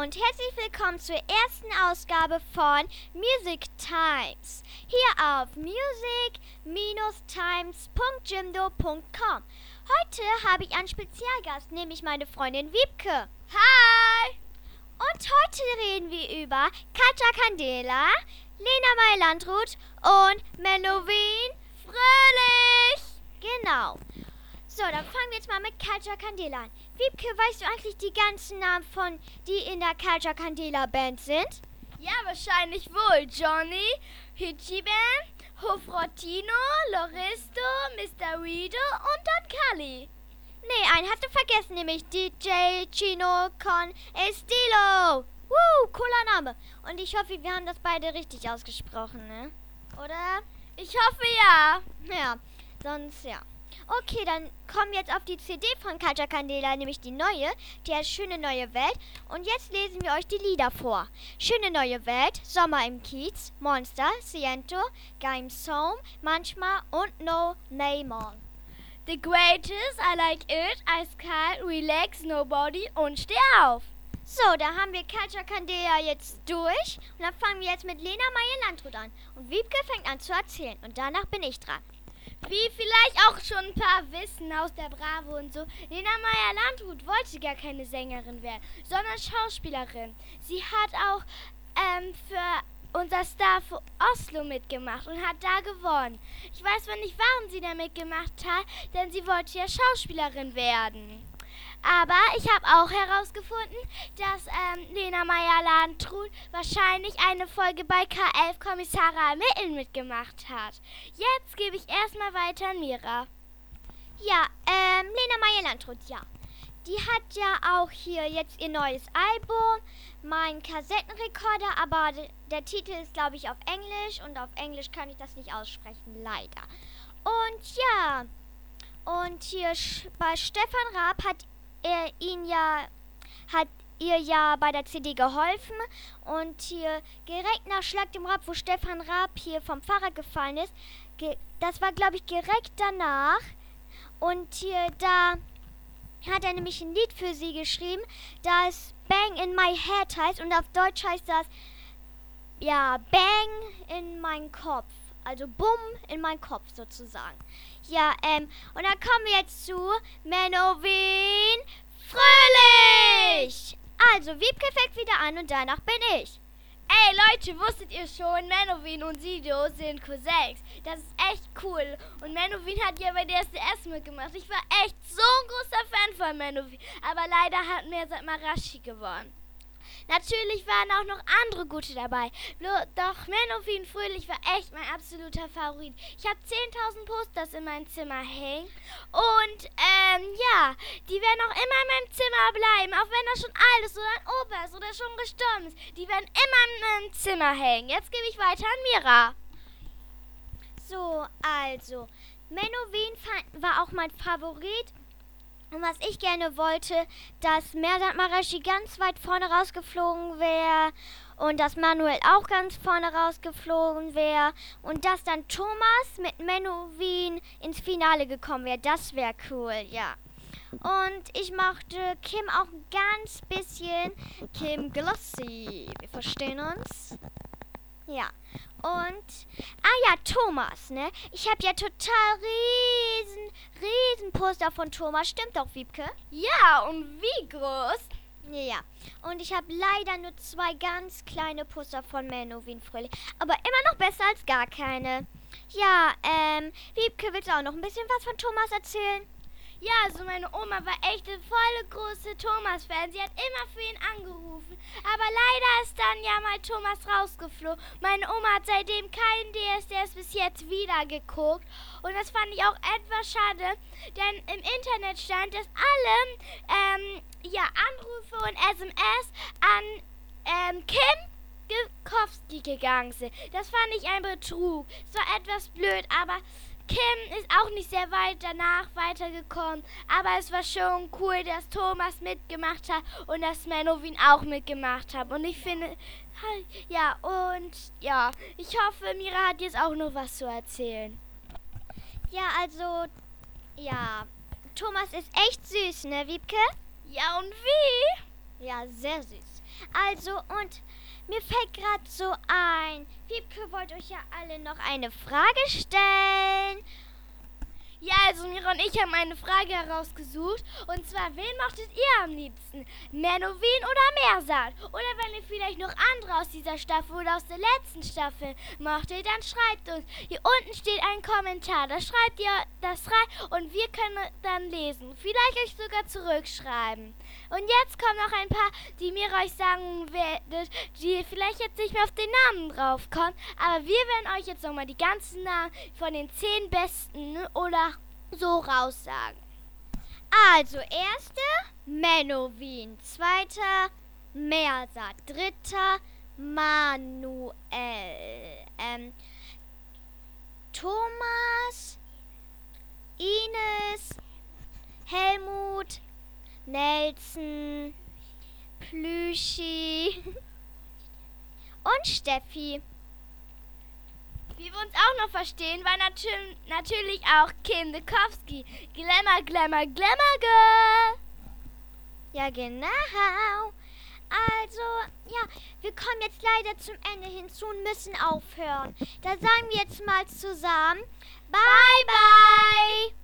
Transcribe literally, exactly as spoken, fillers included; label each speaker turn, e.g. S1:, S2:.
S1: und herzlich willkommen zur ersten Ausgabe von Music Times. Hier auf music times punkt jimdo punkt com. Heute habe ich einen Spezialgast, nämlich meine Freundin Wiebke.
S2: Hi!
S1: Und heute reden wir über Katja Candela, Lena Meyer-Landrut und Menowin Fröhlich. Genau. So, dann fangen wir jetzt mal mit Katja Candela an. Wiebke, weißt du eigentlich die ganzen Namen von, die in der Katja Candela Band sind?
S2: Ja, wahrscheinlich wohl. Johnny, Hichiban, Hofrotino, Loristo, Mister Rido und dann Kali.
S1: Nee, einen hast du vergessen, nämlich D J Chino con Estilo. Woo, cooler Name. Und ich hoffe, wir haben das beide richtig ausgesprochen, ne? Oder?
S2: Ich hoffe ja.
S1: Ja, sonst ja. Okay, dann kommen wir jetzt auf die C D von Katja Candela, nämlich die neue, die heißt Schöne neue Welt. Und jetzt lesen wir euch die Lieder vor. Schöne neue Welt, Sommer im Kiez, Monster, Siento, Games Home, Manchmal und No Name.
S2: The Greatest, I Like It, Eiskalt, Relax, Nobody und Steh auf.
S1: So, da haben wir Katja Candela jetzt durch. Und dann fangen wir jetzt mit Lena Meyer-Landrut an. Und Wiebke fängt an zu erzählen. Und danach bin ich dran.
S2: Wie vielleicht auch schon ein paar wissen aus der Bravo und so, Lena Meyer-Landrut wollte gar keine Sängerin werden, sondern Schauspielerin. Sie hat auch ähm, für unser Star für Oslo mitgemacht und hat da gewonnen. Ich weiß zwar nicht, warum sie da mitgemacht hat, denn sie wollte ja Schauspielerin werden. Aber ich habe auch herausgefunden, dass ähm, Lena Meyer-Landrut wahrscheinlich eine Folge bei K elf Kommissare ermitteln mitgemacht hat. Jetzt gebe ich erstmal weiter an Mira.
S1: Ja, ähm, Lena Meyer-Landrut, ja. Die hat ja auch hier jetzt ihr neues Album, mein Kassettenrekorder, aber d- der Titel ist, glaube ich, auf Englisch und auf Englisch kann ich das nicht aussprechen, leider. Und ja, und hier sch- bei Stefan Raab hat er ihn ja, hat ihr ja bei der C D geholfen und hier direkt nach Schlag dem Raab, wo Stefan Raab hier vom Fahrrad gefallen ist, ge- das war, glaube ich, direkt danach und hier da hat er nämlich ein Lied für sie geschrieben, das Bang in My Head heißt und auf Deutsch heißt das, ja, Bang in mein Kopf. Also Bumm in meinen Kopf sozusagen. Ja, ähm, und dann kommen wir jetzt zu Menowin Fröhlich. Also, Wiebke fängt wieder an und danach bin ich.
S2: Ey Leute, wusstet ihr schon, Menowin und Sido sind Cousins. Das ist echt cool. Und Menowin hat ja bei der S D S mitgemacht. Ich war echt so ein großer Fan von Menowin. Aber leider hat Mirsad Marashi gewonnen. Natürlich waren auch noch andere gute dabei. Doch Menowin Fröhlich war echt mein absoluter Favorit. Ich habe zehntausend Posters in meinem Zimmer hängen. Und ähm, ja, die werden auch immer in meinem Zimmer bleiben. Auch wenn das schon alt ist oder ein Opa ist oder schon gestorben ist. Die werden immer in meinem Zimmer hängen. Jetzt gebe ich weiter an Mira.
S1: So, also, Menowin fa- war auch mein Favorit. Und was ich gerne wollte, dass Mirsad Marashi ganz weit vorne rausgeflogen wäre und dass Manuel auch ganz vorne rausgeflogen wäre und dass dann Thomas mit Menowin ins Finale gekommen wäre. Das wäre cool, ja. Und ich mochte Kim auch ein ganz bisschen. Kim Glossy. Wir verstehen uns? Ja. Und, ah ja, Thomas, ne? Ich habe ja total riesen, riesen Poster von Thomas. Stimmt doch, Wiebke?
S2: Ja, und wie groß?
S1: Ja. Und ich habe leider nur zwei ganz kleine Poster von Menowin Fröhlich. Aber immer noch besser als gar keine. Ja, ähm, Wiebke, willst du auch noch ein bisschen was von Thomas erzählen?
S2: Ja, also meine Oma war echt eine volle große Thomas-Fan. Sie hat immer für ihn angerufen. Aber leider ist dann ja mal Thomas rausgeflogen. Meine Oma hat seitdem keinen D S D S bis jetzt wieder geguckt. Und das fand ich auch etwas schade. Denn im Internet stand, dass alle ähm, ja, Anrufe und S M S an ähm, Kim Gekowski gegangen sind. Das fand ich ein Betrug. Es war etwas blöd, aber Kim ist auch nicht sehr weit danach weitergekommen, aber es war schon cool, dass Thomas mitgemacht hat und dass Menowin auch mitgemacht hat. Und ich finde, ja, und ja, ich hoffe, Mira hat jetzt auch noch was zu erzählen.
S1: Ja, also, ja, Thomas ist echt süß, ne, Wiebke?
S2: Ja, und wie?
S1: Ja, sehr süß. Also, und mir fällt gerade so ein, Wiebke wollte euch ja alle noch eine Frage stellen.
S2: Ja, also Mira und ich haben eine Frage herausgesucht. Und zwar, wen mochtet ihr am liebsten? Menowin oder Meersat? Oder wenn ihr vielleicht noch andere aus dieser Staffel oder aus der letzten Staffel mochtet, dann schreibt uns. Hier unten steht ein Kommentar. Da schreibt ihr das rein und wir können dann lesen. Vielleicht euch sogar zurückschreiben. Und jetzt kommen noch ein paar, die mir euch sagen werdet, die vielleicht jetzt nicht mehr auf den Namen draufkommen. Aber wir werden euch jetzt nochmal die ganzen Namen von den zehn besten oder so raussagen.
S1: Also, erste Menowin, zweiter Meersat, dritter Manuel, ähm, Thomas, Ines, Helmut, Nelson, Plüschi und Steffi.
S2: Wie wir uns auch noch verstehen, war natür- natürlich auch Kim Dekowski. Glamour, Glamour, Glamour Girl.
S1: Ja, genau. Also, ja, wir kommen jetzt leider zum Ende hinzu und müssen aufhören. Da sagen wir jetzt mal zusammen, bye, bye.